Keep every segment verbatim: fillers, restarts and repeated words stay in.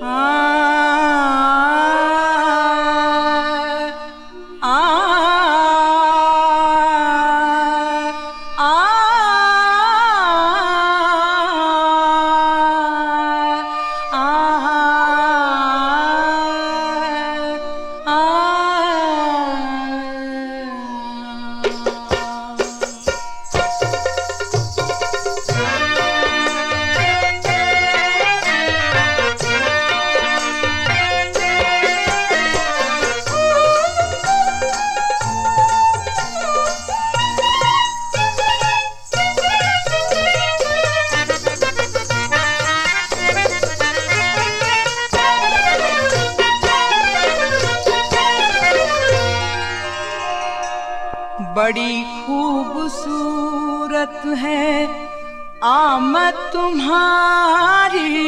बड़ी खूबसूरत है आमद तुम्हारी,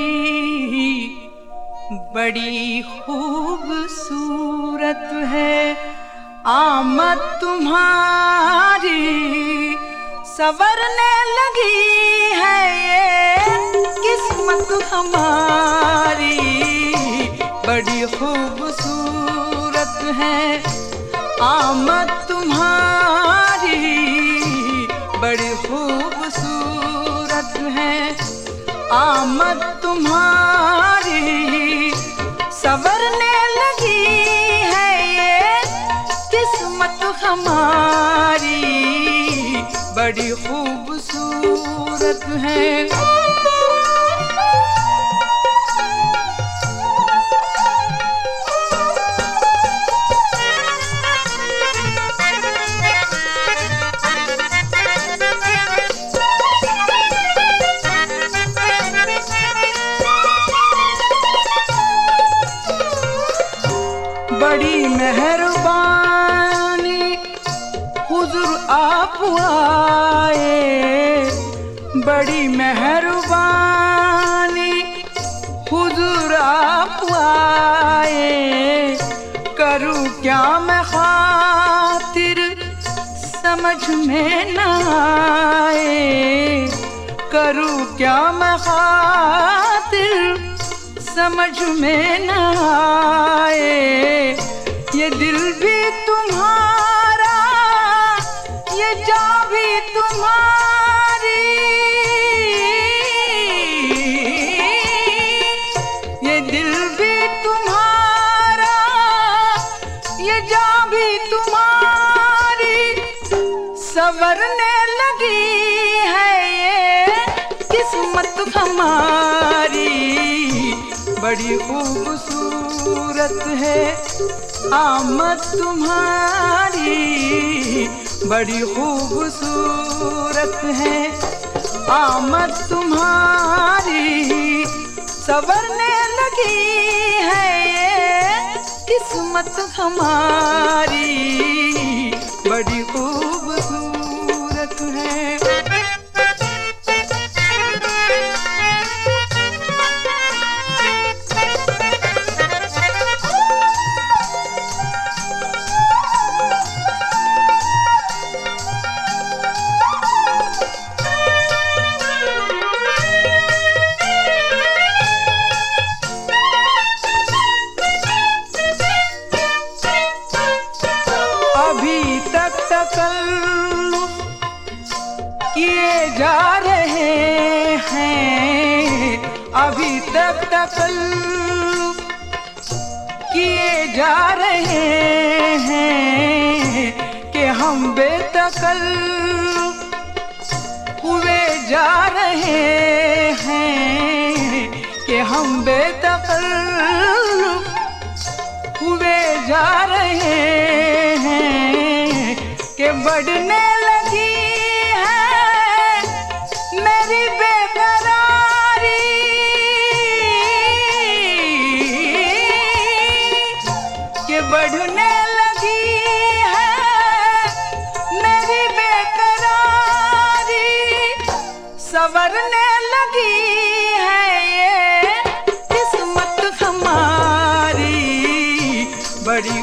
बड़ी खूबसूरत है आमद तुम्हारी, संवरने लगी है ये किस्मत हमारी। बड़ी खूबसूरत है आमद तुम्हारी, बड़ी खूबसूरत है आमद तुम्हारी, संवरने लगी है ये किस्मत हमारी। बड़ी खूबसूरत है बड़ी मेहरबानी हुजूर आप आए, बड़ी मेहरबानी हुजूर आप आए, करूं क्या मैं खातिर समझ में न आए, करूं क्या मैं खातिर समझ में न आए। ये दिल भी तुम्हारा, ये जान भी तुम्हारी, ये दिल भी तुम्हारा, ये जान भी तुम्हारी, संवरने लगी है ये किस्मत हमारी। बड़ी खूबसूरत है आमद तुम्हारी, बड़ी खूबसूरत है आमद तुम्हारी, संवरने लगी है ये किस्मत हमारी। बड़ी खूबसूरत है किए जा रहे हैं, अभी तक तकल्लुफ़ किए जा रहे हैं कि हम बेतकल्लुफ़ हुए जा रहे हैं, कि हम बेतकल्लुफ़ हुए जा रहे हैं, कि बढ़ने लगी मेरी बेकरारी, कि बढ़ने लगी है मेरी बेकरारी, संवरने लगी है ये किस्मत हमारी। बड़ी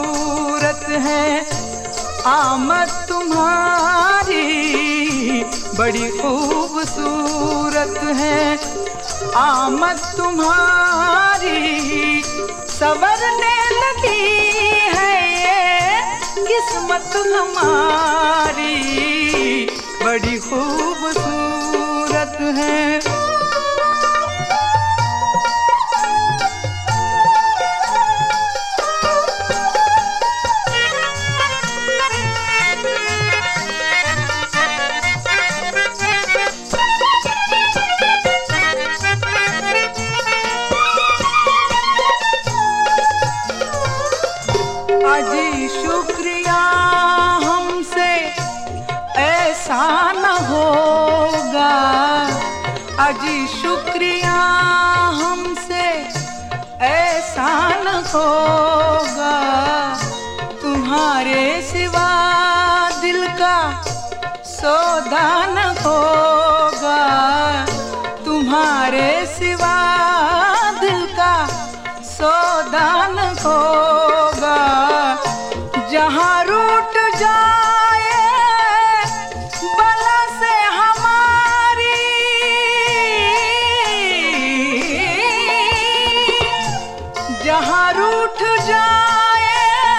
खूबसूरत है आमद तुम्हारी, बड़ी खूबसूरत है आमद तुम्हारी, संवरने लगी है ये किस्मत हमारी, बड़ी खूबसूरत है। अजी शुक्रिया हमसे ऐसा न होगा, अजी शुक्रिया हमसे ऐसा न होगा, तुम्हारे सिवा दिल का सौदा न होगा, तुम्हारे सिवा दिल का सौदा न होगा। जहाँ रूठ जाए बला से हमारी, जहाँ रूठ जाए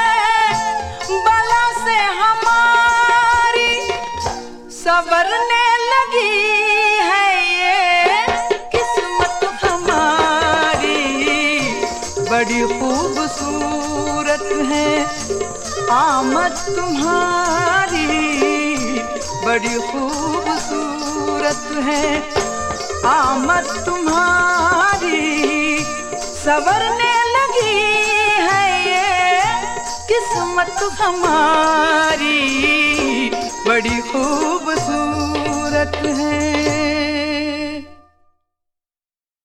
बला से हमारी, संवरने लगी है ये किस्मत हमारी, बड़ी खूबसूरत है आमद तुम्हारी, बड़ी खूबसूरत है आमद तुम्हारी, संवरने लगी है ये किस्मत हमारी, बड़ी खूबसूरत है।